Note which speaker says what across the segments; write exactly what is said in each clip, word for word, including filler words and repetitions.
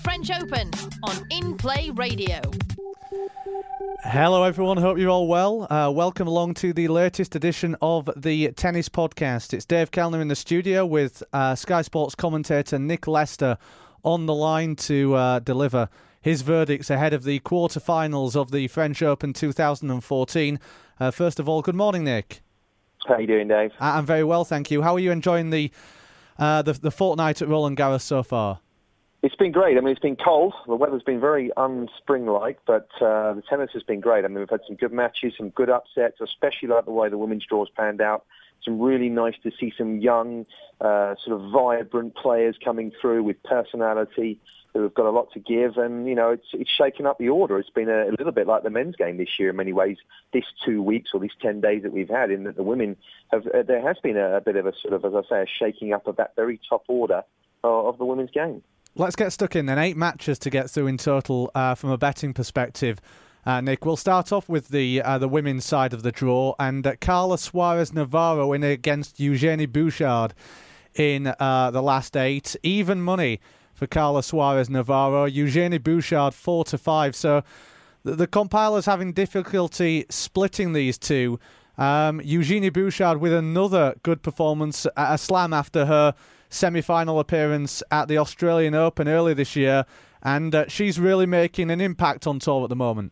Speaker 1: French Open on In Play Radio.
Speaker 2: Hello everyone, hope you're all well. Uh, welcome along to the latest edition of the Tennis Podcast. It's Dave Kellner in the studio with uh, Sky Sports commentator Nick Lester on the line to uh, deliver his verdicts ahead of the quarterfinals of the French Open two thousand fourteen. Uh, first of all, good morning, Nick.
Speaker 3: How are you doing, Dave?
Speaker 2: I'm very well, thank you. How are you enjoying the uh, the, the fortnight at Roland Garros so far?
Speaker 3: It's been great. I mean, it's been cold. The weather's been very unspring-like, but uh, the tennis has been great. I mean, we've had some good matches, some good upsets, especially like the way the women's draws panned out. Some really nice to see some young, uh, sort of vibrant players coming through with personality who have got a lot to give. And, you know, it's it's shaken up the order. It's been a, a little bit like the men's game this year in many ways, this two weeks or these ten days that we've had, in that the women have, uh, there has been a, a bit of a sort of, as I say, a shaking up of that very top order uh, of the women's game.
Speaker 2: Let's get stuck in then. Eight matches to get through in total uh, from a betting perspective. Uh, Nick, we'll start off with the uh, the women's side of the draw, and uh, Carla Suarez Navarro in against Eugenie Bouchard in uh, the last eight. Even money for Carla Suarez Navarro. Eugenie Bouchard four to five. So the, the compiler's having difficulty splitting these two. Um, Eugenie Bouchard with another good performance at a slam after her semi-final appearance at the Australian Open earlier this year, and uh, she's really making an impact on tour at the moment.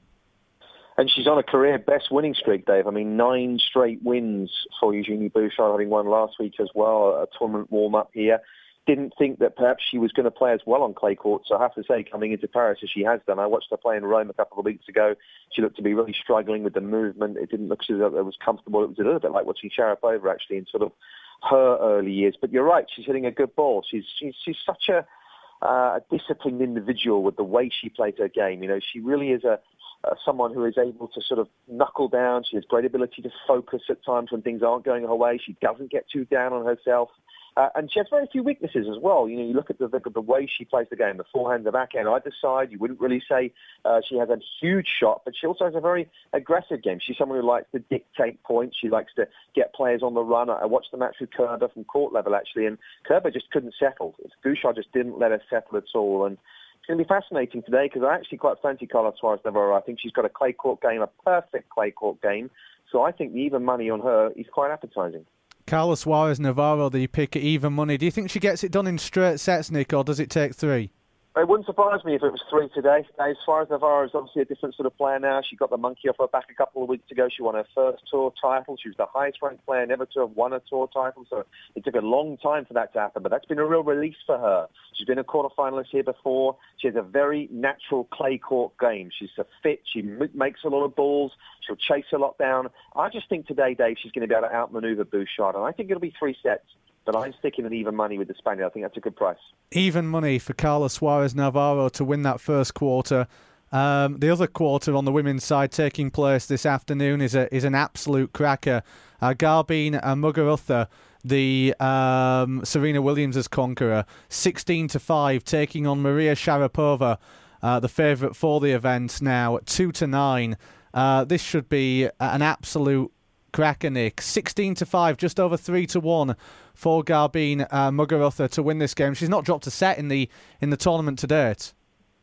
Speaker 3: And she's on a career best winning streak, Dave. I mean, nine straight wins for Eugenie Bouchard, having won last week as well, a tournament warm-up here. Didn't think that perhaps she was going to play as well on clay courts. So I have to say, coming into Paris as she has done, I watched her play in Rome a couple of weeks ago. She looked to be really struggling with the movement. It didn't look as though it was comfortable. It was a little bit like watching Sharapova, actually, in sort of her early years. But you're right, she's hitting a good ball. She's she's, she's such a, uh, a disciplined individual with the way she plays her game. You know, she really is a uh, someone who is able to sort of knuckle down. She has great ability to focus at times when things aren't going her way. She doesn't get too down on herself. Uh, and she has very few weaknesses as well. You know, you look at the, the, the way she plays the game, the forehand, the backhand, either side. You wouldn't really say uh, she has a huge shot, but she also has a very aggressive game. She's someone who likes to dictate points. She likes to get players on the run. I watched the match with Kerber from court level, actually, and Kerber just couldn't settle. Bouchard just didn't let her settle at all. And it's going to be fascinating today because I actually quite fancy Carla Suarez Navarro. I think she's got a clay court game, a perfect clay court game. So I think the even money on her is quite appetizing.
Speaker 2: Carla Suarez Navarro, the pick at even money. Do you think she gets it done in straight sets, Nick, or does it take three?
Speaker 3: It wouldn't surprise me if it was three today. As Suarez Navarro is obviously a different sort of player now. She got the monkey off her back a couple of weeks ago. She won her first tour title. She was the highest-ranked player never to have won a tour title. So it took a long time for that to happen. But that's been a real release for her. She's been a quarterfinalist here before. She has a very natural clay court game. She's a fit. She m- makes a lot of balls. She'll chase a lot down. I just think today, Dave, she's going to be able to outmaneuver Bouchard. And I think it'll be three sets. But I'm sticking at even money with the Spaniard. I think that's a good price.
Speaker 2: Even money for Carla Suarez Navarro to win that first quarter. Um, the other quarter on the women's side taking place this afternoon is a is an absolute cracker. Uh, Garbine Muguruza, the um, Serena Williams' conqueror, sixteen to five, taking on Maria Sharapova, uh, the favourite for the event now, two to nine. Uh, this should be an absolute cracker, Nick. sixteen to five, just over three to one for Garbine uh, Muguruza to win this game. She's not dropped a set in the in the tournament to date.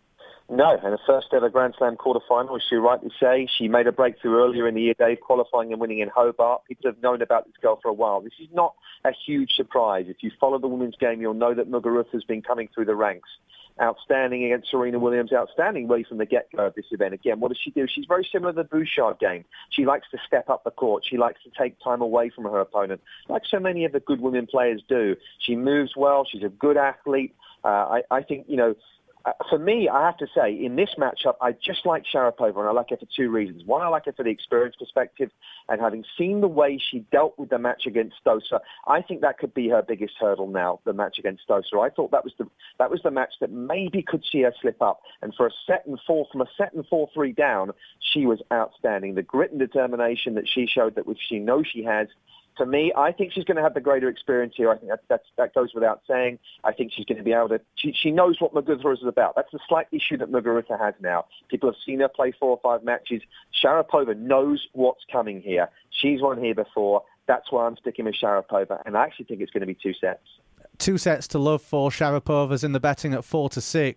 Speaker 3: No, and the first ever Grand Slam quarterfinal, as you rightly say. She made a breakthrough earlier in the year, Dave, qualifying and winning in Hobart. People have known about this girl for a while. This is not a huge surprise. If you follow the women's game, you'll know that Muguruza has been coming through the ranks. Outstanding against Serena Williams, outstanding really from the get-go of this event. Again, what does she do? She's very similar to the Bouchard game. She likes to step up the court. She likes to take time away from her opponent, like so many of the good women players do. She moves well. She's a good athlete. Uh, I, I think, you know, Uh, for me, I have to say, in this matchup, I just like Sharapova, and I like her for two reasons. One, I like her for the experience perspective, and having seen the way she dealt with the match against Stosur, I think that could be her biggest hurdle now, the match against Stosur. I thought that was the that was the match that maybe could see her slip up, and for a set and four, from a set and four three down, she was outstanding. The grit and determination that she showed, that which she knows she has. For me, I think she's going to have the greater experience here. I think that that's, that goes without saying. I think she's going to be able to... She, she knows what Muguruza is about. That's the slight issue that Muguruza has now. People have seen her play four or five matches. Sharapova knows what's coming here. She's won here before. That's why I'm sticking with Sharapova, and I actually think it's going to be two sets.
Speaker 2: Two sets to love for Sharapova's in the betting at four to six.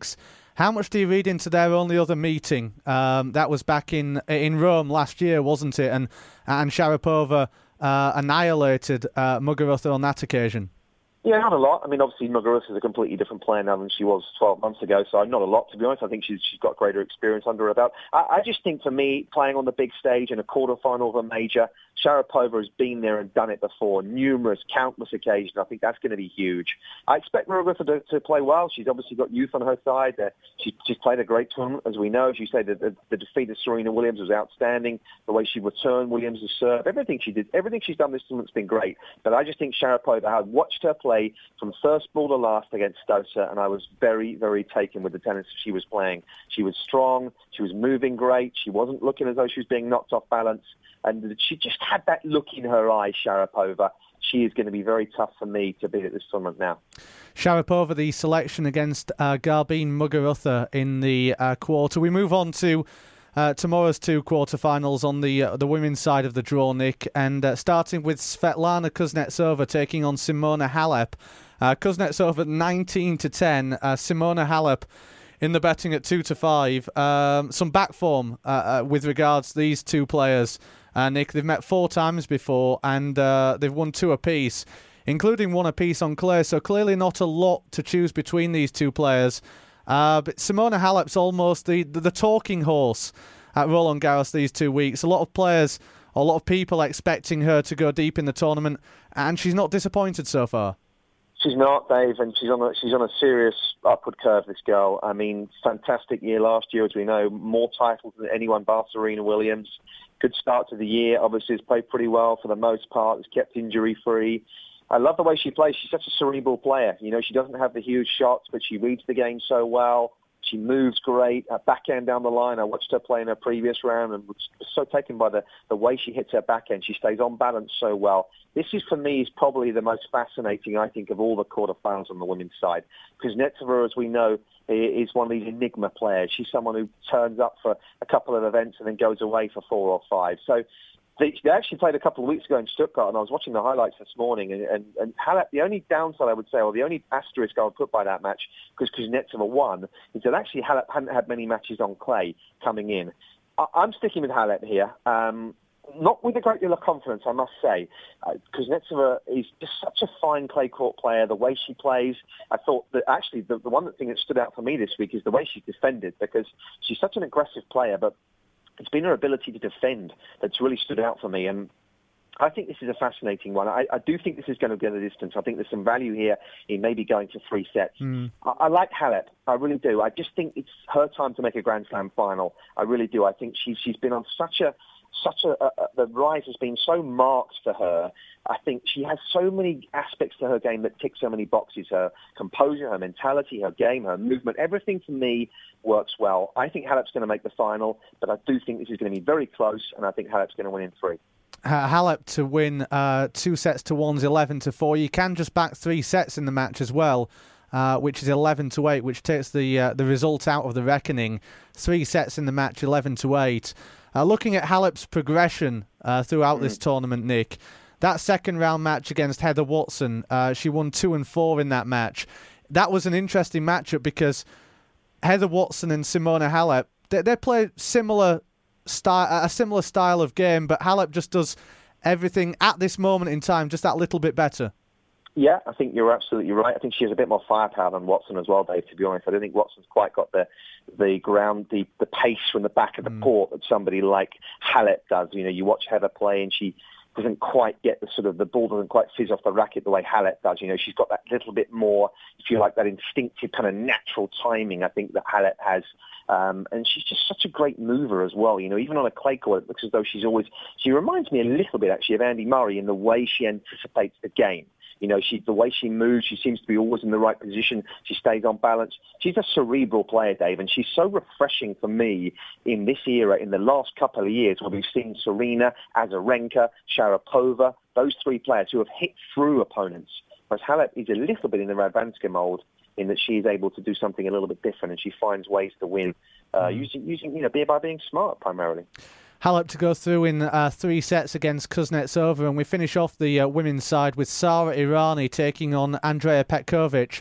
Speaker 2: How much do you read into their only other meeting? Um, that was back in in Rome last year, wasn't it? And and Sharapova uh, annihilated uh, Muguruza on that occasion.
Speaker 3: Yeah, not a lot. I mean, obviously, Muguruza is a completely different player now than she was twelve months ago, so not a lot, to be honest. I think she's she's got greater experience under her belt. I, I just think, for me, playing on the big stage in a quarterfinal of a major, Sharapova has been there and done it before, numerous, countless occasions. I think that's going to be huge. I expect Muguruza to, to play well. She's obviously got youth on her side. Uh, she, she's played a great tournament, as we know. As you say, the, the, the defeat of Serena Williams was outstanding. The way she returned Williams' serve, everything she did, everything she's done this tournament's been great. But I just think Sharapova, I watched her play from first ball to last against Stosur, and I was very, very taken with the tennis she was playing. She was strong. She was moving great. She wasn't looking as though she was being knocked off balance. And she just had that look in her eyes, Sharapova. She is going to be very tough for me to beat at this tournament now.
Speaker 2: Sharapova, the selection against uh, Garbine Muguruza in the uh, quarter. We move on to uh, tomorrow's two quarterfinals on the uh, the women's side of the draw, Nick. And uh, starting with Svetlana Kuznetsova taking on Simona Halep. Uh, Kuznetsova nineteen to ten. Uh, Simona Halep in the betting at two to five. Um, some back form uh, uh, with regards to these two players. Uh, Nick, they've met four times before, and uh, they've won two apiece, including one apiece on clay, so clearly not a lot to choose between these two players. Uh, but Simona Halep's almost the, the, the talking horse at Roland Garros these two weeks. A lot of players, a lot of people expecting her to go deep in the tournament, and she's not disappointed so far.
Speaker 3: She's not, Dave, and she's on a, she's on a serious upward curve, this girl. I mean, fantastic year last year, as we know, more titles than anyone bar Serena Williams. Good start to the year. Obviously, has played pretty well for the most part. Has kept injury-free. I love the way she plays. She's such a cerebral player. You know, she doesn't have the huge shots, but she reads the game so well. She moves great. Her backhand down the line. I watched her play in her previous round and was so taken by the, the way she hits her backhand. She stays on balance so well. This is, for me, is probably the most fascinating, I think, of all the quarterfinals on the women's side. Kuznetsova, as we know, is one of these enigma players. She's someone who turns up for a couple of events and then goes away for four or five. So they, they actually played a couple of weeks ago in Stuttgart, and I was watching the highlights this morning. And, and, and Halep, the only downside, I would say, or the only asterisk I would put by that match, because Kuznetsova won, is that actually Halep hadn't had many matches on clay coming in. I, I'm sticking with Halep here. Um, Not with a great deal of confidence, I must say. Uh, Kuznetsova is just such a fine clay court player. The way she plays, I thought that actually the, the one thing that stood out for me this week is the way she's defended, because she's such an aggressive player, but it's been her ability to defend that's really stood out for me. And I think this is a fascinating one. I, I do think this is going to go the distance. I think there's some value here in maybe going for three sets. Mm. I, I like Halep. I really do. I just think it's her time to make a Grand Slam final. I really do. I think she's she's been on such a Such a, a, a the rise has been so marked for her. I think she has so many aspects to her game that tick so many boxes. Her composure, her mentality, her game, her movement, everything for me works well. I think Halep's going to make the final, but I do think this is going to be very close, and I think Halep's going to win in three.
Speaker 2: Uh, Halep to win uh, two sets to one's eleven to four. You can just back three sets in the match as well. Uh, which is eleven to eight, which takes the uh, the result out of the reckoning. Three sets in the match, eleven to eight. Uh, looking at Halep's progression uh, throughout mm. this tournament, Nick, that second round match against Heather Watson, uh, she won two and four in that match. That was an interesting matchup because Heather Watson and Simona Halep, they, they play similar style, a similar style of game, but Halep just does everything at this moment in time just that little bit better.
Speaker 3: Yeah, I think you're absolutely right. I think she has a bit more firepower than Watson as well, Dave, to be honest. I don't think Watson's quite got the the ground, the, the pace from the back of the mm. court that somebody like Halep does. You know, you watch Heather play and she doesn't quite get the sort of, the ball doesn't quite fizz off the racket the way Halep does. You know, she's got that little bit more, if you like, that instinctive kind of natural timing, I think, that Halep has. Um, and she's just such a great mover as well. You know, even on a clay court, it looks as though she's always, she reminds me a little bit, actually, of Andy Murray in the way she anticipates the game. You know, she, the way she moves, she seems to be always in the right position. She stays on balance. She's a cerebral player, Dave, and she's so refreshing for me in this era, in the last couple of years, where we've seen Serena, Azarenka, Sharapova, those three players who have hit through opponents. Whereas Halep is a little bit in the Radwanska mold, in that she is able to do something a little bit different, and she finds ways to win uh, mm. using, using, you know, by being smart primarily.
Speaker 2: Halep to go through in uh, three sets against Kuznetsova, and we finish off the uh, women's side with Sara Errani taking on Andrea Petkovic.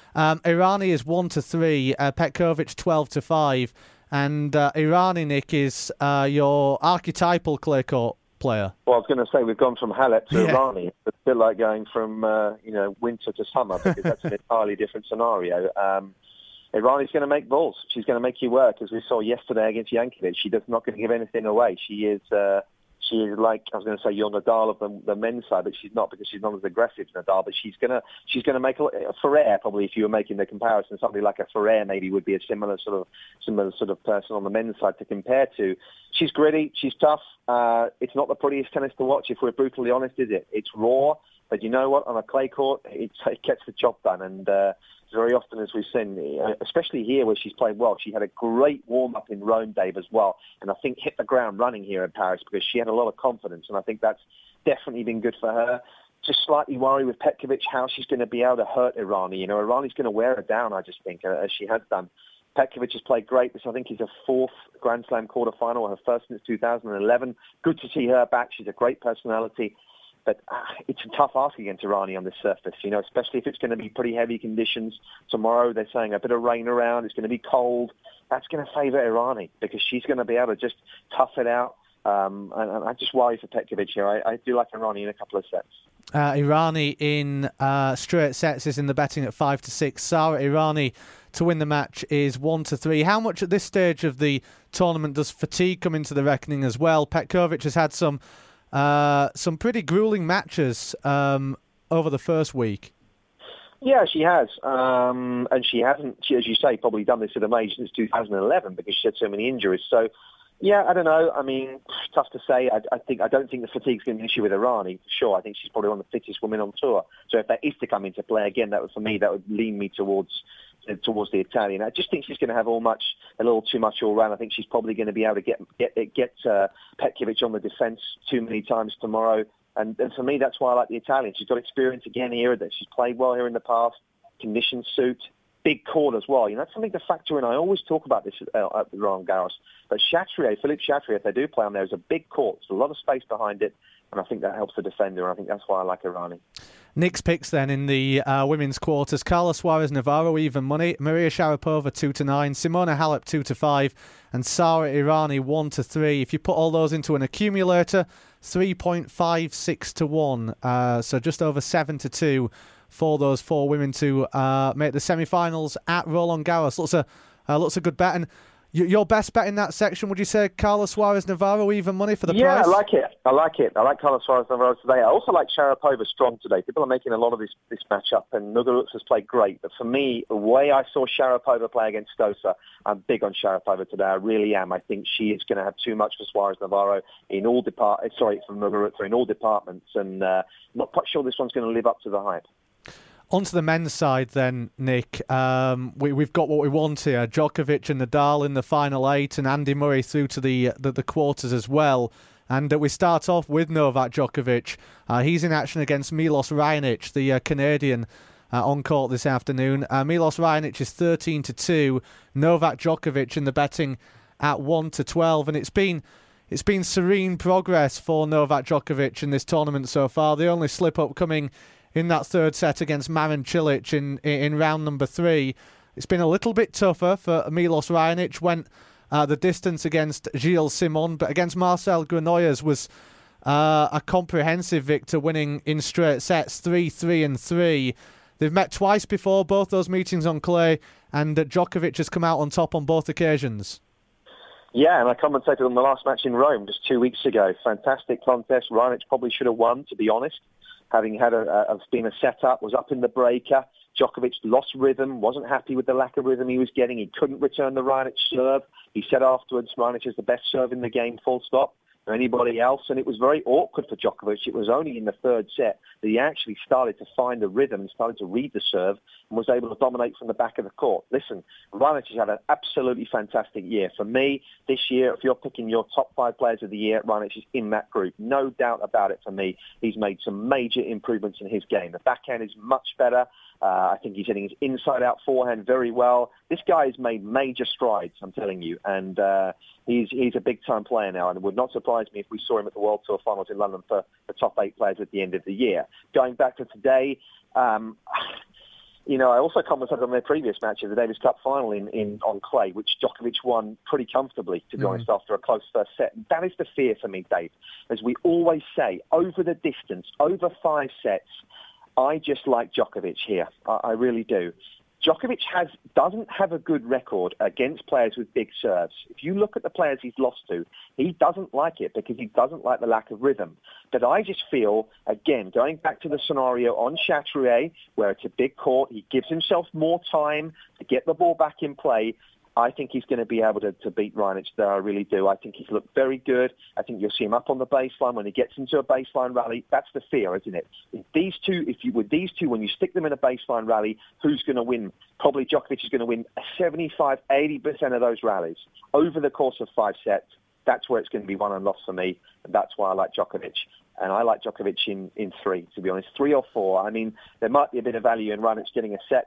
Speaker 2: Um, Irani is one to three, uh, Petkovic twelve to five, and uh, Irani, Nick, is uh, your archetypal clay court player.
Speaker 3: Well, I was going to say we've gone from Halep to
Speaker 2: Yeah.
Speaker 3: Irani. It's a bit like going from uh, you know winter to summer because that's an entirely different scenario. Um, Irani's going to make balls. She's going to make you work, as we saw yesterday against Jankovic. She does not going to give anything away. She is uh, she is like I was going to say you're Nadal of the, the men's side, but she's not because she's not as aggressive as Nadal. But she's gonna she's going to make a, a Ferrer probably. If you were making the comparison, somebody like a Ferrer maybe would be a similar sort of similar sort of person on the men's side to compare to. She's gritty. She's tough. Uh, it's not the prettiest tennis to watch, if we're brutally honest, is it? It's raw, but you know what? On a clay court, it, it gets the job done. And uh, very often, as we've seen, especially here where she's played well, she had a great warm-up in Rome, Dave, as well. And I think hit the ground running here in Paris because she had a lot of confidence. And I think that's definitely been good for her. Just slightly worried with Petkovic how she's going to be able to hurt Irani. You know, Irani's going to wear her down, I just think, as she has done. Petkovic has played great. This, I think, is her fourth Grand Slam quarterfinal, her first since two thousand eleven. Good to see her back. She's a great personality. But uh, it's a tough ask against Irani on this surface, you know, especially if it's going to be pretty heavy conditions. Tomorrow, they're saying a bit of rain around. It's going to be cold. That's going to favour Irani because she's going to be able to just tough it out. Um, and, and I just worry for Petkovic here. I, I do like Irani in a couple of sets.
Speaker 2: Uh, Irani in uh, straight sets is in the betting at five to six. Sara Irani to win the match is one to three. How much at this stage of the tournament does fatigue come into the reckoning as well? Petkovic has had some uh, some pretty grueling matches um, over the first week.
Speaker 3: Yeah, she has, um, and she hasn't, she, as you say, probably done this at a major since two thousand eleven because she had so many injuries. So. Yeah, I don't know. I mean, tough to say. I, I think I don't think the fatigue's going to be an issue with Irani. For sure, I think she's probably one of the fittest women on tour. So if that is to come into play again, that would, for me, that would lean me towards uh, towards the Italian. I just think she's going to have all much, a little too much all round. I think she's probably going to be able to get get get uh, Petkovic on the defence too many times tomorrow. And, and for me, that's why I like the Italian. She's got experience again here. That she's played well here in the past. Conditions suit. Big court as well. You know, that's something to factor in. I always talk about this uh, at Roland Garros. But Chatrier, Philippe Chatrier, if they do play on there, is a big court. There's a lot of space behind it, and I think that helps the defender, and I think that's why I like Irani.
Speaker 2: Nick's picks then in the uh, women's quarters. Carla Suarez Navarro, even money. Maria Sharapova, two to nine. Simona Halep, two to five. And Sara Irani, one to three. If you put all those into an accumulator, three point five six to one. Uh, so just over seven to two. For those four women to uh, make the semi-finals at Roland Garros. Looks a, uh, looks a good bet. And y- your best bet in that section, would you say Carla Suarez Navarro, even money for the
Speaker 3: yeah,
Speaker 2: price?
Speaker 3: Yeah, I like it. I like it. I like Carla Suarez Navarro today. I also like Sharapova strong today. People are making a lot of this, this matchup, and Muguruza has played great. But for me, the way I saw Sharapova play against Stosur, I'm big on Sharapova today. I really am. I think she is going to have too much for Suarez Navarro in all depart. Sorry, for Muguruza in all departments, and uh, I'm not quite sure this one's going to live up to the hype.
Speaker 2: On to the men's side then, Nick. Um, we, we've got what we want here. Djokovic and Nadal in the final eight and Andy Murray through to the the, the quarters as well. And uh, we start off with Novak Djokovic. Uh, he's in action against Milos Raonic, the uh, Canadian, uh, on court this afternoon. Uh, Milos Raonic is thirteen to two. Novak Djokovic in the betting at one to twelve. And it's been... It's been serene progress for Novak Djokovic in this tournament so far. The only slip-up coming in that third set against Marin Cilic in, in round number three. It's been a little bit tougher for Milos Raonic. Went uh, the distance against Gilles Simon, but against Marcel Granollers was uh, a comprehensive victor, winning in straight sets, three three and three. They've met twice before, both those meetings on clay, and uh, Djokovic has come out on top on both occasions.
Speaker 3: Yeah, and I commentated on the last match in Rome just two weeks ago. Fantastic contest. Raonic probably should have won, to be honest. Having had a, a been a setup, was up in the breaker. Djokovic lost rhythm, wasn't happy with the lack of rhythm he was getting. He couldn't return the Raonic serve. He said afterwards, Raonic is the best serve in the game, full stop, or anybody else. And it was very awkward for Djokovic. It was only in the third set that he actually started to find the rhythm and started to read the serve and was able to dominate from the back of the court. Listen, Raonic has had an absolutely fantastic year. For me, this year, if you're picking your top five players of the year, Raonic is in that group. No doubt about it for me. He's made some major improvements in his game. The backhand is much better. Uh, I think he's hitting his inside-out forehand very well. This guy has made major strides, I'm telling you, and uh, he's he's a big-time player now, and it would not surprise me if we saw him at the World Tour Finals in London for the top eight players at the end of the year. Going back to today, um, you know, I also commented on their previous match of the Davis Cup final in, in on clay, which Djokovic won pretty comfortably, to be mm. honest, after a close first set. And that is the fear for me, Dave. As we always say, over the distance, over five sets, I just like Djokovic here. I, I really do. Djokovic has doesn't have a good record against players with big serves. If you look at the players he's lost to, he doesn't like it because he doesn't like the lack of rhythm. But I just feel, again, going back to the scenario on Chatrier, where it's a big court, he gives himself more time to get the ball back in play. I think he's going to be able to, to beat Raonic there. I really do. I think he's looked very good. I think you'll see him up on the baseline when he gets into a baseline rally. That's the fear, isn't it? If these two, if you with these two, when you stick them in a baseline rally, who's going to win? Probably Djokovic is going to win seventy-five, eighty percent of those rallies over the course of five sets. That's where it's going to be won and lost for me, and that's why I like Djokovic. And I like Djokovic in, in three, to be honest, three or four. I mean, there might be a bit of value in Raonic getting a set.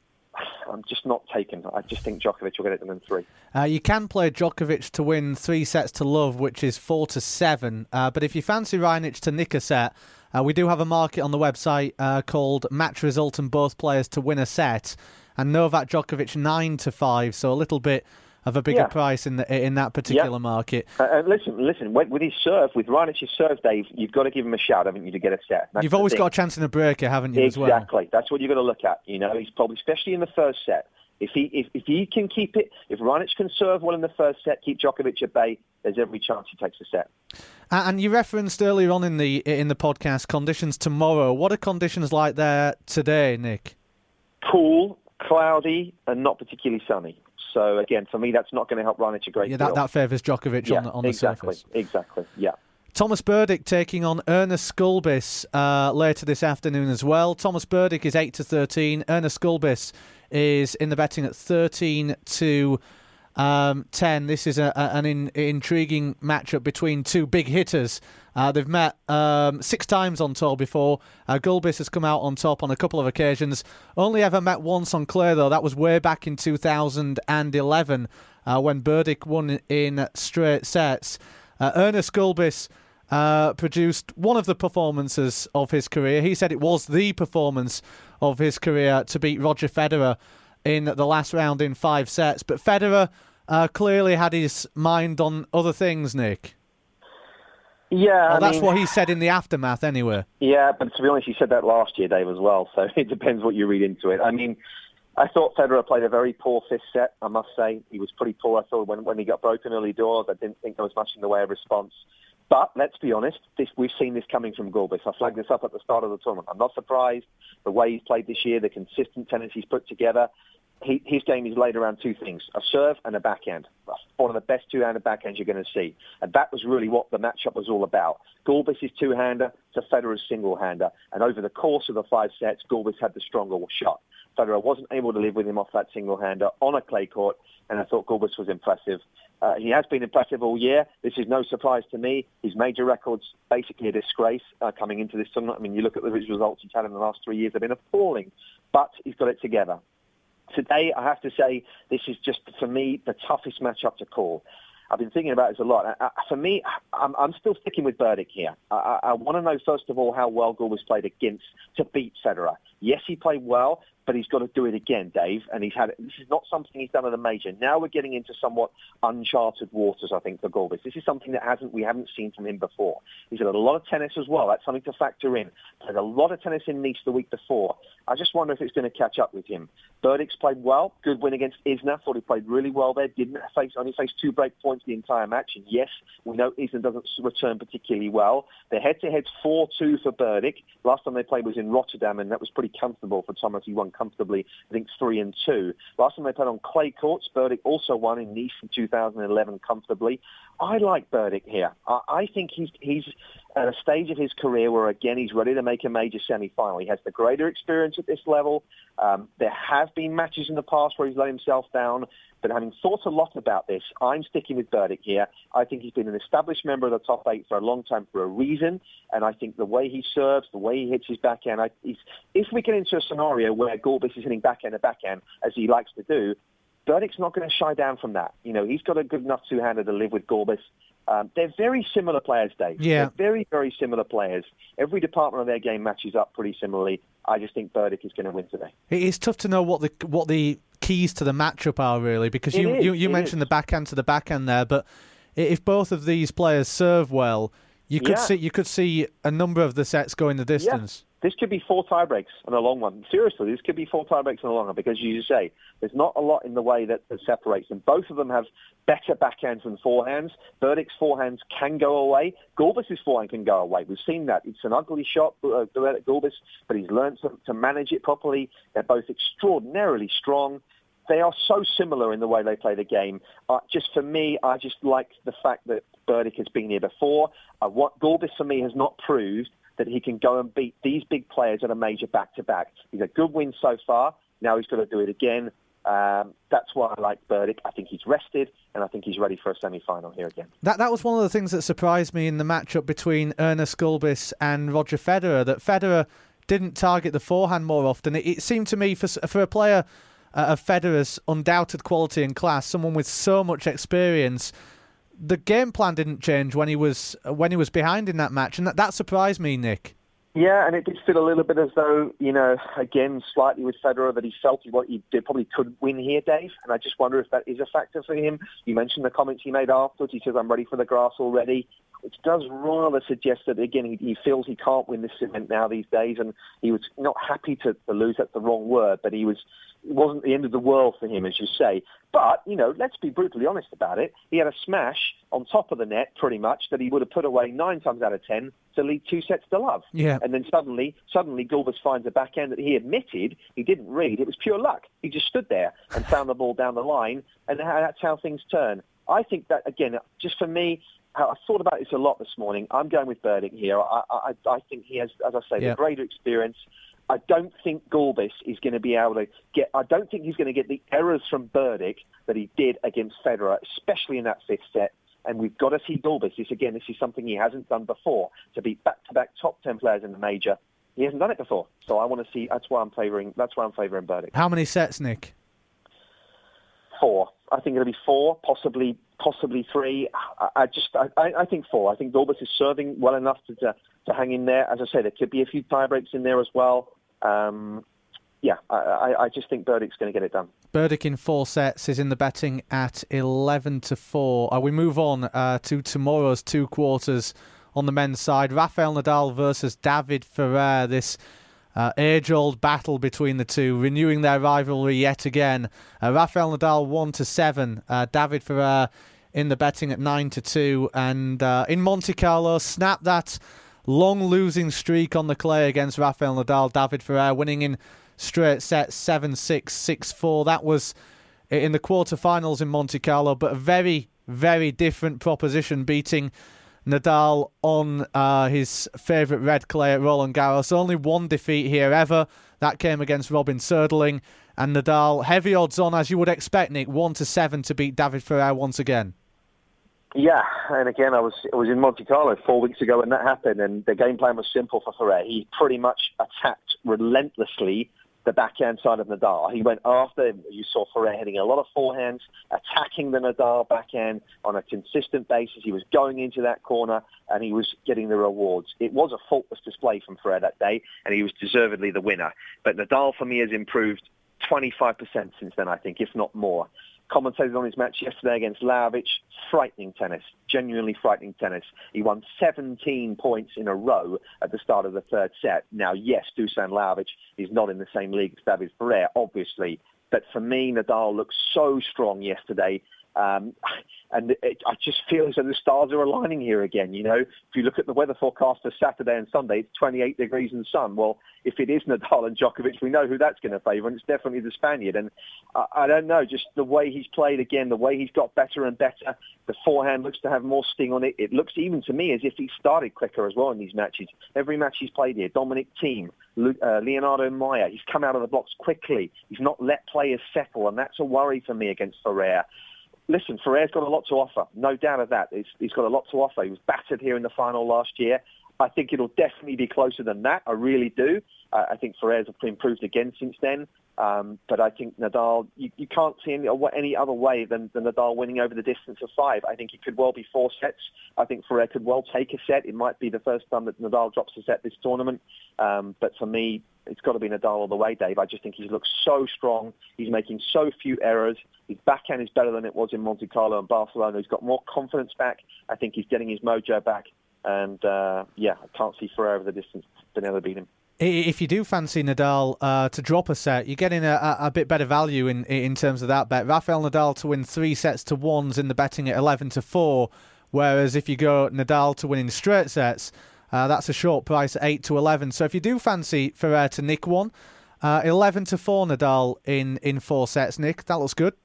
Speaker 3: I'm just not taken. I just think Djokovic will get it in three.
Speaker 2: Uh, you can play Djokovic to win three sets to love, which is four to seven. Uh, but if you fancy Raonic to nick a set, uh, we do have a market on the website uh, called Match Result and both players to win a set, and Novak Djokovic nine to five. So a little bit of a bigger yeah. price in the in that particular
Speaker 3: yeah.
Speaker 2: market.
Speaker 3: Uh, and listen, listen. With his serve, with Raonic's serve, Dave, you've got to give him a shout, haven't you, to get a set? That's
Speaker 2: you've always got a chance in a breaker, haven't you?
Speaker 3: Exactly.
Speaker 2: As well?
Speaker 3: Exactly. That's what you've got to look at. You know, he's probably, especially in the first set. If he if, if he can keep it, if Raonic can serve well in the first set, keep Djokovic at bay, there's every chance he takes a set.
Speaker 2: Uh, and you referenced earlier on in the in the podcast conditions tomorrow. What are conditions like there today, Nick?
Speaker 3: Cool, cloudy, and not particularly sunny. So again, for me, that's not going to help Raonic a great
Speaker 2: yeah,
Speaker 3: deal.
Speaker 2: That, that favours Djokovic
Speaker 3: yeah,
Speaker 2: on the, on
Speaker 3: exactly,
Speaker 2: the surface.
Speaker 3: Exactly, yeah.
Speaker 2: Thomas Berdych taking on Ernest Gulbis uh, later this afternoon as well. Thomas Berdych is eight to thirteen. Ernest Gulbis is in the betting at thirteen to ten. This is a, a, an in, intriguing matchup between two big hitters. Uh, they've met um, six times on tour before. Uh, Gulbis has come out on top on a couple of occasions. Only ever met once on clay, though. That was way back in two thousand eleven uh, when Berdych won in straight sets. Uh, Ernest Gulbis uh, produced one of the performances of his career. He said it was the performance of his career to beat Roger Federer in the last round in five sets. But Federer uh, clearly had his mind on other things, Nick.
Speaker 3: Yeah,
Speaker 2: well,
Speaker 3: I
Speaker 2: that's
Speaker 3: mean,
Speaker 2: what he said in the aftermath, anyway.
Speaker 3: Yeah, but to be honest, he said that last year, Dave, as well. So it depends what you read into it. I mean, I thought Federer played a very poor fifth set, I must say. He was pretty poor, I thought, when, when he got broken early doors. I didn't think there was much in the way of response. But let's be honest, this, we've seen this coming from Gulbis. I flagged this up at the start of the tournament. I'm not surprised the way he's played this year, the consistent tennis he's put together. He, his game is laid around two things, a serve and a backhand. One of the best two-handed backhands you're going to see. And that was really what the matchup was all about. Gulbis' two-hander to Federer's single-hander. And over the course of the five sets, Gulbis had the stronger shot. Federer wasn't able to live with him off that single-hander on a clay court, and I thought Gulbis was impressive. Uh, he has been impressive all year. This is no surprise to me. His major record's basically a disgrace uh, coming into this tournament. I mean, you look at the results he's had in the last three years, they've been appalling. But he's got it together. Today, I have to say, this is just, for me, the toughest matchup to call. I've been thinking about this a lot. I, I, for me, I'm, I'm still sticking with Berdych here. I, I, I want to know, first of all, how well Gulbis played against to beat Federer. Yes, he played well, but he's got to do it again, Dave. And he's had this is not something he's done at a major. Now we're getting into somewhat uncharted waters, I think, for Gulbis. This is something that hasn't we haven't seen from him before. He's had a lot of tennis as well. That's something to factor in. Played a lot of tennis in Nice the week before. I just wonder if it's going to catch up with him. Berdych played well. Good win against Isner. Thought he played really well there. Didn't face only faced two break points the entire match. And yes, we know Isner doesn't return particularly well. Their head-to-head's four two for Berdych. Last time they played was in Rotterdam, and that was pretty comfortable for Thomas. He won comfortably, I think three and two. Last time they played on clay courts, Berdych also won in Nice in two thousand eleven comfortably. I like Berdych here. I, I think he's he's at a stage of his career where, again, he's ready to make a major semi-final. He has the greater experience at this level. Um, there have been matches in the past where he's let himself down, but having thought a lot about this, I'm sticking with Berdych here. I think he's been an established member of the top eight for a long time for a reason, and I think the way he serves, the way he hits his backhand, I, he's, if we get into a scenario where Gulbis is hitting backhand to backhand, as he likes to do, Berdych's not going to shy down from that. You know, he's got a good enough two-hander to live with Gulbis. Um, they're very similar players, Dave.
Speaker 2: Yeah.
Speaker 3: They're very, very similar players. Every department of their game matches up pretty similarly. I just think Burdick is going to win today.
Speaker 2: It's tough to know what the what the keys to the matchup are, really, because you,
Speaker 3: is,
Speaker 2: you, you mentioned
Speaker 3: is.
Speaker 2: the backhand to the backhand there, but if both of these players serve well, you could
Speaker 3: yeah.
Speaker 2: see you could see a number of the sets going the distance.
Speaker 3: Yeah. This could be four tiebreaks on a long one. Seriously, this could be four tiebreaks on a long one because, you say, there's not a lot in the way that, that separates them. Both of them have better backhands than forehands. Burdick's forehands can go away. Gulbis' forehand can go away. We've seen that. It's an ugly shot, uh, Gulbis, but he's learned to, to manage it properly. They're both extraordinarily strong. They are so similar in the way they play the game. Uh, just for me, I just like the fact that Burdick has been here before. Uh, what Gulbis, for me, has not proved that he can go and beat these big players at a major back-to-back. He's a good win so far. Now he's got to do it again. Um, that's why I like Burdick. I think he's rested, and I think he's ready for a semi-final here again.
Speaker 2: That that was one of the things that surprised me in the matchup between Ernest Gulbis and Roger Federer, that Federer didn't target the forehand more often. It, it seemed to me, for, for a player uh, of Federer's undoubted quality and class, someone with so much experience, the game plan didn't change when he was when he was behind in that match, and that, that surprised me, Nick.
Speaker 3: Yeah, and it did feel a little bit as though, you know, again, slightly with Federer, that he felt he, what he did, probably could win here, Dave, and I just wonder if that is a factor for him. You mentioned the comments he made afterwards. He says, I'm ready for the grass already, which does rather suggest that, again, he, he feels he can't win this event now these days, and he was not happy to, to lose. That's the wrong word, but he was... It wasn't the end of the world for him, as you say. But, you know, let's be brutally honest about it. He had a smash on top of the net, pretty much, that he would have put away nine times out of ten to lead two sets to love.
Speaker 2: Yeah.
Speaker 3: And then suddenly, suddenly Gulbis finds a backhand that he admitted he didn't read. It was pure luck. He just stood there and found the ball down the line, and that's how things turn. I think that, again, just for me, I thought about this a lot this morning. I'm going with Burdick here. I, I, I think he has, as I say,
Speaker 2: yeah.
Speaker 3: the greater experience. I don't think Gulbis is going to be able to get... I don't think he's going to get the errors from Burdick that he did against Federer, especially in that fifth set. And we've got to see Gulbis. This, again, this is something he hasn't done before, to beat back-to-back top ten players in the major. He hasn't done it before. So I want to see... That's why I'm favouring That's why I'm favouring Burdick.
Speaker 2: How many sets, Nick?
Speaker 3: Four. I think it'll be four, possibly possibly three. I, I just... I, I think four. I think Gulbis is serving well enough to, to, to hang in there. As I say, there could be a few tie-breaks in there as well. Um, yeah, I, I just think Burdick's going to get it done.
Speaker 2: Burdick in four sets is in the betting at eleven to four. Uh, we move on uh, to tomorrow's two quarters on the men's side. Rafael Nadal versus David Ferrer. This uh, age-old battle between the two, renewing their rivalry yet again. Uh, Rafael Nadal one to seven. Uh, David Ferrer in the betting at nine to two. And uh, in Monte Carlo, snap that long losing streak on the clay against Rafael Nadal. David Ferrer winning in straight sets, seven six, six four. That was in the quarterfinals in Monte Carlo, but a very, very different proposition, beating Nadal on uh, his favourite red clay at Roland Garros. Only one defeat here ever. That came against Robin Söderling. And Nadal, heavy odds on, as you would expect, Nick, one to seven to beat David Ferrer once again.
Speaker 3: Yeah, and again, I was I was in Monte Carlo four weeks ago when that happened, and the game plan was simple for Ferrer. He pretty much attacked relentlessly the backhand side of Nadal. He went after him. You saw Ferrer hitting a lot of forehands, attacking the Nadal backhand on a consistent basis. He was going into that corner, and he was getting the rewards. It was a faultless display from Ferrer that day, and he was deservedly the winner. But Nadal, for me, has improved twenty-five percent since then, I think, if not more. Commentated on his match yesterday against Lajovic, frightening tennis, genuinely frightening tennis. He won seventeen points in a row at the start of the third set. Now, yes, Dusan Lajovic is not in the same league as David Ferrer, obviously, but for me, Nadal looked so strong yesterday. Um, and it, I just feel as though the stars are aligning here again. You know, if you look at the weather forecast for Saturday and Sunday, it's twenty-eight degrees and sun. Well, if it is Nadal and Djokovic, we know who that's going to favour, and it's definitely the Spaniard. And I, I don't know, just the way he's played again, the way he's got better and better. The forehand looks to have more sting on it. It looks even to me as if he started quicker as well in these matches. Every match he's played here, Dominic Thiem, uh, Leonardo Mayer, he's come out of the blocks quickly. He's not let players settle, and that's a worry for me against Ferrer. Listen, Ferrer's got a lot to offer, no doubt of that. He's, he's got a lot to offer. He was battered here in the final last year. I think it'll definitely be closer than that. I really do. Uh, I think Ferrer's improved again since then. Um, but I think Nadal, you, you can't see any, any other way than, than Nadal winning over the distance of five. I think it could well be four sets. I think Ferrer could well take a set. It might be the first time that Nadal drops a set this tournament. Um, but for me, it's got to be Nadal all the way, Dave. I just think he looks so strong. He's making so few errors. His backhand is better than it was in Monte Carlo and Barcelona. He's got more confidence back. I think he's getting his mojo back. And, uh, yeah, I can't see Ferrer over the distance being able to beat him.
Speaker 2: If you do fancy Nadal uh, to drop a set, you're getting a, a bit better value in in terms of that bet. Rafael Nadal to win three sets to ones in the betting at eleven to four, whereas if you go Nadal to win in straight sets, uh, that's a short price at eight to eleven. So if you do fancy Ferrer to nick one, uh, eleven to four Nadal in, in four sets, Nick, that looks good.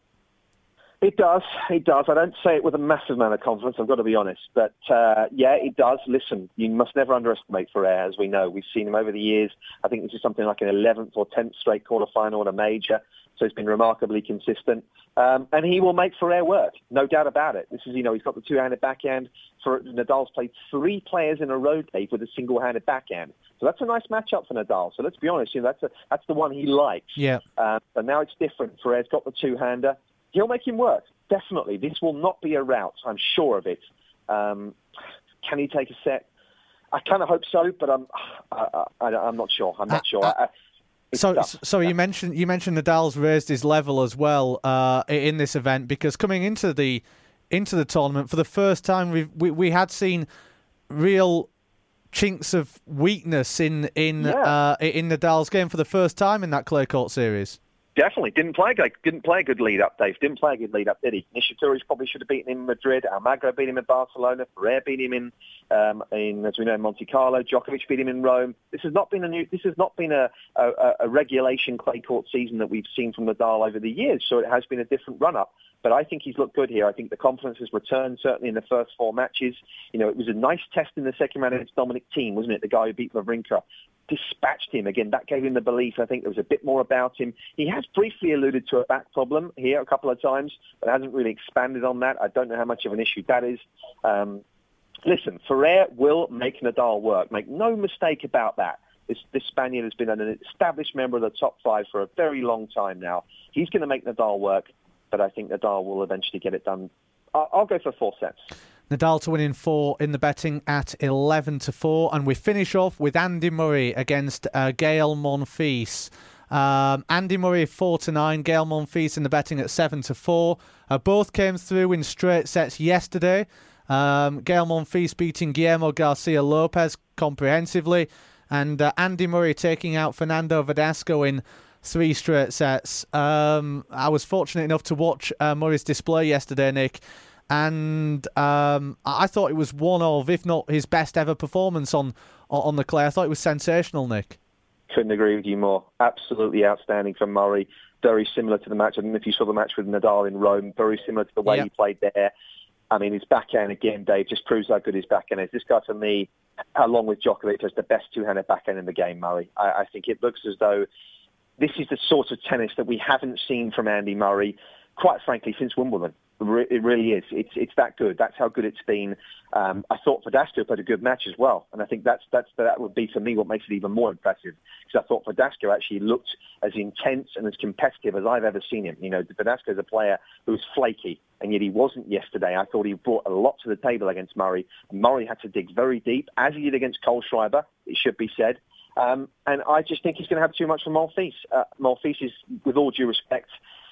Speaker 3: It does, it does. I don't say it with a massive amount of confidence, I've got to be honest. But, uh, yeah, it does. Listen, you must never underestimate Ferrer, as we know. We've seen him over the years. I think this is something like an eleventh or tenth straight quarterfinal at a major. So he's been remarkably consistent. Um, and he will make Ferrer work, no doubt about it. This is, you know, he's got the two-handed backhand. For Nadal's played three players in a row, Dave, with a single-handed backhand. So that's a nice matchup for Nadal. So let's be honest, you know, that's, a, that's the one he likes.
Speaker 2: Yeah.
Speaker 3: Uh, but now it's different. Ferrer's got the two-hander. He'll make him work, definitely. This will not be a rout, I'm sure of it. Um, can he take a set? I kind of hope so, but I'm, I, I, I'm not sure. I'm not uh, sure. Uh,
Speaker 2: so, so you mentioned you mentioned Nadal's raised his level as well uh, in this event, because coming into the into the tournament for the first time, we've, we we had seen real chinks of weakness in in
Speaker 3: yeah.
Speaker 2: uh, in Nadal's game for the first time in that clay court series.
Speaker 3: Definitely. Didn't play a good, didn't play a good lead-up, Dave. Didn't play a good lead-up, did he? Nishikori probably should have beaten him in Madrid. Almagro beat him in Barcelona. Ferrer beat him in, um, in, as we know, in Monte Carlo. Djokovic beat him in Rome. This has not been a new, this has not been a, a, a regulation clay court season that we've seen from Nadal over the years. So it has been a different run-up. But I think he's looked good here. I think the confidence has returned, certainly in the first four matches. You know, it was a nice test in the second round against Dominic Thiem, wasn't it? The guy who beat Wawrinka. Dispatched him. Again, that gave him the belief. I think there was a bit more about him. He has briefly alluded to a back problem here a couple of times, but hasn't really expanded on that. I don't know how much of an issue that is. Um, listen, Ferrer will make Nadal work. Make no mistake about that. This, this Spaniard has been an established member of the top five for a very long time now. He's going to make Nadal work, but I think Nadal will eventually get it done. I'll, I'll go for four sets.
Speaker 2: Nadal to win in four in the betting at eleven to four. And we finish off with Andy Murray against uh, Gael Monfils. Um, Andy Murray four to nine, Gael Monfils in the betting at seven to four. Uh, both came through in straight sets yesterday. Um, Gael Monfils beating Guillermo Garcia Lopez comprehensively. And uh, Andy Murray taking out Fernando Verdasco in three straight sets. Um, I was fortunate enough to watch uh, Murray's display yesterday, Nick. And um, I thought it was one of, if not his best ever performance on on the clay. I thought it was sensational, Nick.
Speaker 3: Couldn't agree with you more. Absolutely outstanding from Murray. Very similar to the match. I don't know if you saw the match with Nadal in Rome. Very similar to the way yep. he played there. I mean, his backhand, again, Dave, just proves how good his backhand is. This guy, for me, along with Djokovic, has the best two-handed backhand in the game, Murray. I, I think it looks as though this is the sort of tennis that we haven't seen from Andy Murray, quite frankly, since Wimbledon. It really is. It's it's that good. That's how good it's been. Um, I thought Verdasco played a good match as well, and I think that's that's that would be for me what makes it even more impressive. Because I thought Verdasco actually looked as intense and as competitive as I've ever seen him. You know, Verdasco is a player who's flaky, and yet he wasn't yesterday. I thought he brought a lot to the table against Murray. Murray had to dig very deep, as he did against Kohlschreiber. It should be said. Um, and I just think he's going to have too much for Monfils. Uh, Monfils is, with all due respect,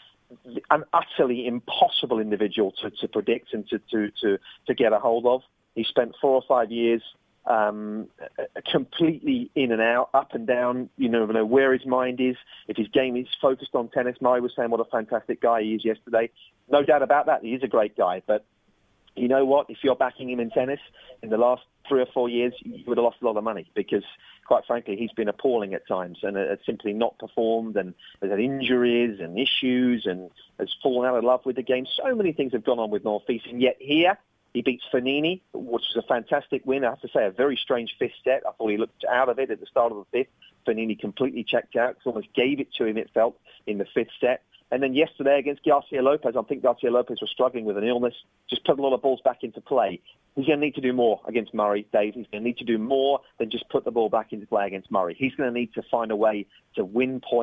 Speaker 3: an utterly impossible individual to, to predict and to, to, to, to get a hold of. He spent four or five years um, completely in and out, up and down. You never know where his mind is. If his game is focused on tennis, Murray was saying what a fantastic guy he is yesterday. No doubt about that. He is a great guy. But you know what? If you're backing him in tennis in the last three or four years, you would have lost a lot of money because, quite frankly, he's been appalling at times and has simply not performed and has had injuries and issues and has fallen out of love with the game. So many things have gone on with Monfils, and yet here he beats Fognini, which was a fantastic win. I have to say, a very strange fifth set. I thought he looked out of it at the start of the fifth. Fognini completely checked out, almost gave it to him, it felt, in the fifth set. And then yesterday against Garcia Lopez, I think Garcia Lopez was struggling with an illness, just put a lot of balls back into play. He's going to need to do more against Murray, Dave. He's going to need to do more than just put the ball back into play against Murray. He's going to need to find a way to win points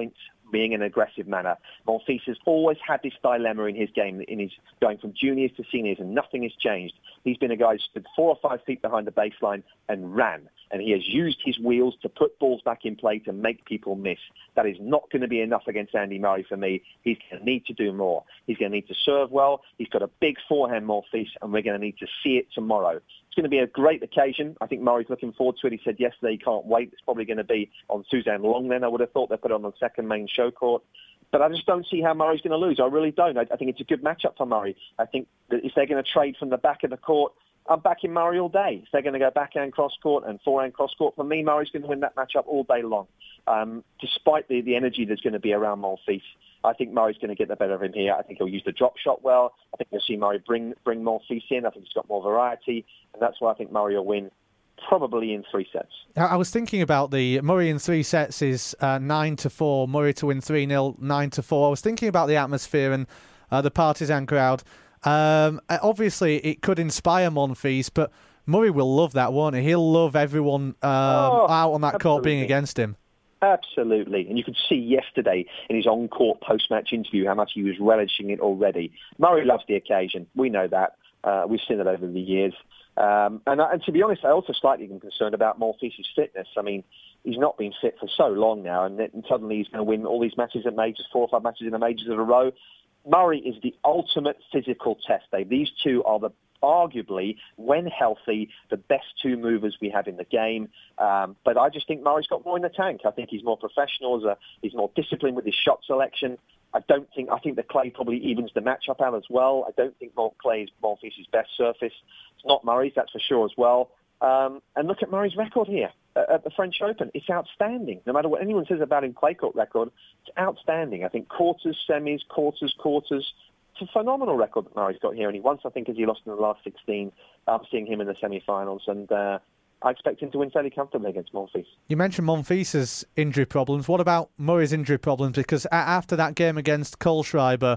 Speaker 3: being an aggressive manner. Monfils has always had this dilemma in his game, in his going from juniors to seniors, and nothing has changed. He's been a guy who stood four or five feet behind the baseline and ran, and he has used his wheels to put balls back in play to make people miss. That is not going to be enough against Andy Murray for me. He's going to need to do more. He's going to need to serve well. He's got a big forehand, Monfils, and we're going to need to see it tomorrow. It's going to be a great occasion. I think Murray's looking forward to it. He said yesterday he can't wait. It's probably going to be on Suzanne Lenglen. I would have thought they put it on the second main show court. But I just don't see how Murray's going to lose. I really don't. I, I think it's a good matchup for Murray. I think that if they're going to trade from the back of the court, I'm backing Murray all day. If they're going to go backhand cross-court and forehand cross-court, for me, Murray's going to win that matchup all day long. Um, despite the, the energy that's going to be around Monfils, I think Murray's going to get the better of him here. I think he'll use the drop shot well. I think you'll see Murray bring bring Monfils in. I think he's got more variety, and that's why I think Murray will win, probably in three sets.
Speaker 2: I was thinking about the Murray in three sets is uh, nine to four. Murray to win three nil, nine to four. I was thinking about the atmosphere and uh, the partisan crowd. Um, obviously, it could inspire Monfils, but Murray will love that, won't he? He'll love everyone um,
Speaker 3: oh,
Speaker 2: out on that
Speaker 3: absolutely.
Speaker 2: court being against him.
Speaker 3: Absolutely. And you could see yesterday in his on-court post-match interview how much he was relishing it already. Murray loves the occasion. We know that. Uh, we've seen it over the years. Um, and, and to be honest, I also slightly am concerned about Monfils' fitness. I mean, he's not been fit for so long now, and, then suddenly he's going to win all these matches at majors, four or five matches in the majors in a row. Murray is the ultimate physical test, Dave. These two are the arguably, when healthy, the best two movers we have in the game. Um, but I just think Murray's got more in the tank. I think he's more professional. He's, a, he's more disciplined with his shot selection. I don't think, I think the clay probably evens the matchup out as well. I don't think clay is Monfils' best surface. It's not Murray's, that's for sure as well. Um, and look at Murray's record here at the French Open. It's outstanding. No matter what anyone says about his clay court record, it's outstanding. I think quarters, semis, quarters, quarters. It's a phenomenal record that Murray's got here. And he once, I think, as he lost in the last sixteen. I'm seeing him in the semi-finals. And uh, I expect him to win fairly comfortably against Monfils. You
Speaker 2: mentioned Monfils' injury problems. What about Murray's injury problems? Because a- after that game against Kohlschreiber,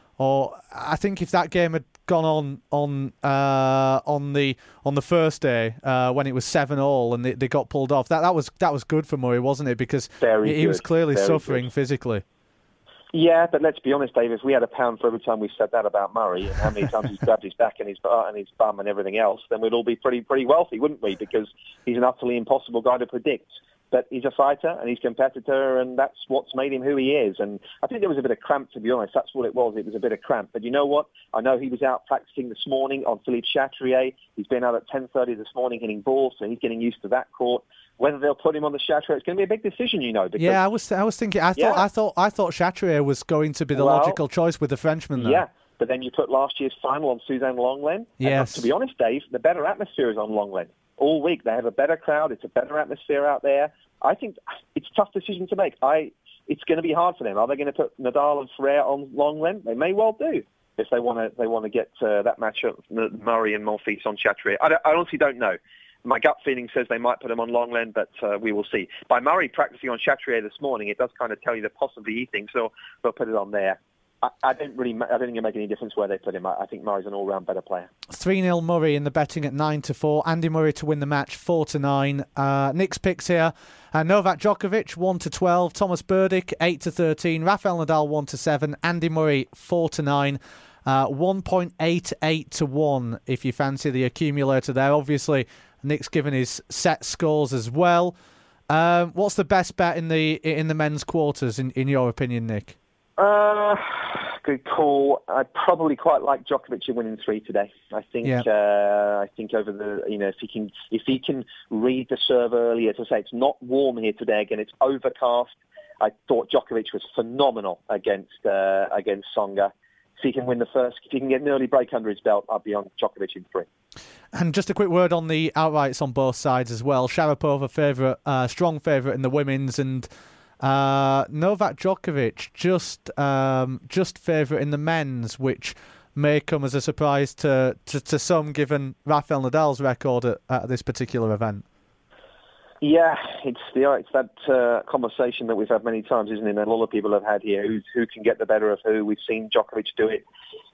Speaker 2: or I think if that game had gone on on uh, on the on the first day uh, when it was seven all and they, they got pulled off, that that was that was good for Murray, wasn't it? Because
Speaker 3: Very
Speaker 2: he,
Speaker 3: good.
Speaker 2: was clearly
Speaker 3: Very
Speaker 2: suffering
Speaker 3: good.
Speaker 2: physically.
Speaker 3: Yeah, but let's be honest, Dave. If we had a pound for every time we said that about Murray and how many times he's grabbed his back and his uh, and his bum and everything else, then we'd all be pretty pretty wealthy, wouldn't we? Because he's an utterly impossible guy to predict. But he's a fighter and he's a competitor, and that's what's made him who he is. And I think there was a bit of cramp, to be honest. That's what it was. It was a bit of cramp. But you know what? I know he was out practicing this morning on Philippe Chatrier. He's been out at ten thirty this morning hitting balls, so he's getting used to that court. Whether they'll put him on the Chatrier, it's going to be a big decision, you know. Because,
Speaker 2: yeah, I was I was thinking. I thought
Speaker 3: yeah.
Speaker 2: I thought I thought Chatrier was going to be the
Speaker 3: well,
Speaker 2: logical choice with the Frenchman. Though.
Speaker 3: Yeah, but then you put last year's final on Suzanne Lenglen.
Speaker 2: Yes.
Speaker 3: And, to be honest, Dave, the better atmosphere is on Lenglen. All week they have a better crowd. It's a better atmosphere out there. I think it's a tough decision to make. I it's going to be hard for them. Are they going to put Nadal and Ferrer on Lenglen? They may well do if they want to. They want to get uh, that matchup, Murray and Monfils on Chatrier. I, I honestly don't know. My gut feeling says they might put him on Lenglen, but uh, we will see. By Murray practicing on Chatrier this morning, it does kind of tell you that possibly he thinks so. They'll put it on there. I, I don't really. I don't think it'll make any difference where they put him. I, I think Murray's an all-round better player.
Speaker 2: three nil Murray in the betting at nine to four. Andy Murray to win the match four to nine. Uh, Nick's picks here: uh, Novak Djokovic one to twelve. Thomas Berdych eight to thirteen. Rafael Nadal one to seven. Andy Murray four to nine. Uh, one point eight eight to one. If you fancy the accumulator there, obviously Nick's given his set scores as well. Um, what's the best bet in the in the men's quarters, in, in your opinion, Nick?
Speaker 3: Uh, good call. I probably quite like Djokovic in winning three today. I think.
Speaker 2: Yeah.
Speaker 3: Uh, I think over the you know if he can if he can read the serve earlier. To say it's not warm here today. Again, it's overcast. I thought Djokovic was phenomenal against uh, against Tsonga. If he can win the first, if he can get an early break under his belt, I'd be on Djokovic in three.
Speaker 2: And just a quick word on the outrights on both sides as well. Sharapova favourite, uh, strong favourite in the women's, and uh, Novak Djokovic just um, just favourite in the men's, which may come as a surprise to, to, to some, given Rafael Nadal's record at, at this particular event.
Speaker 3: Yeah, it's the it's that uh, conversation that we've had many times, isn't it? And a lot of people have had here. Who who can get the better of who? We've seen Djokovic do it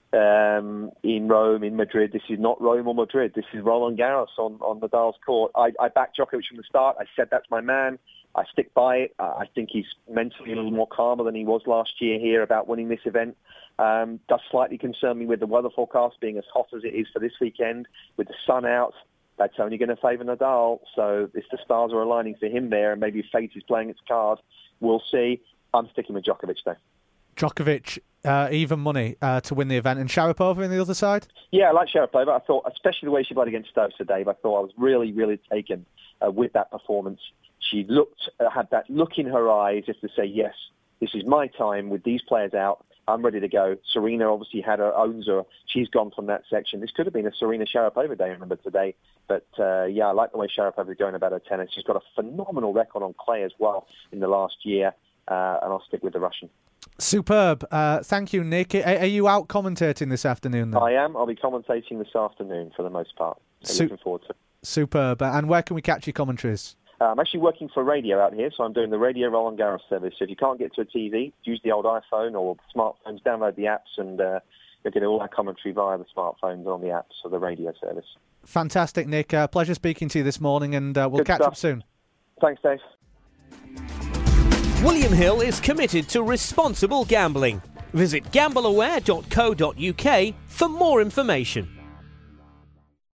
Speaker 3: um, in Rome, in Madrid. This is not Rome or Madrid. This is Roland Garros on, on Nadal's court. I, I backed Djokovic from the start. I said that's my man. I stick by it. I think he's mentally a little more calmer than he was last year here about winning this event. Um, does slightly concern me with the weather forecast being as hot as it is for this weekend, with the sun out. That's only going to favour Nadal. So if the stars are aligning for him there, and maybe fate is playing its card, we'll see. I'm sticking with Djokovic though.
Speaker 2: Djokovic, uh, even money uh, to win the event, and Sharapova on the other side?
Speaker 3: Yeah, I like Sharapova. I thought, especially the way she played against Stosur, Dave, I thought I was really, really taken uh, with that performance. She looked, uh, had that look in her eyes as to say, yes, this is my time with these players out. I'm ready to go. Serena obviously had her, owns her. She's gone from that section. This could have been a Serena Sharapova day, I remember today. But, uh, yeah, I like the way Sharapova is going about her tennis. She's got a phenomenal record on clay as well in the last year, uh, and I'll stick with the Russian.
Speaker 2: Superb. Uh, thank you, Nick. Are, are you out commentating this afternoon then?
Speaker 3: I am. I'll be commentating this afternoon for the most part. So Su- looking forward to it.
Speaker 2: Superb. And where can we catch your commentaries?
Speaker 3: Uh, I'm actually working for radio out here, so I'm doing the Radio Roland Garros service. So if you can't get to a T V, use the old iPhone or smartphones, download the apps, and uh, you'll get all our commentary via the smartphones on the apps of the radio service.
Speaker 2: Fantastic, Nick. Uh, pleasure speaking to you this morning, and uh, we'll
Speaker 3: Good
Speaker 2: catch
Speaker 3: stuff.
Speaker 2: up soon.
Speaker 3: Thanks, Dave.
Speaker 4: William Hill is committed to responsible gambling. Visit gamble aware dot co dot uk for more information.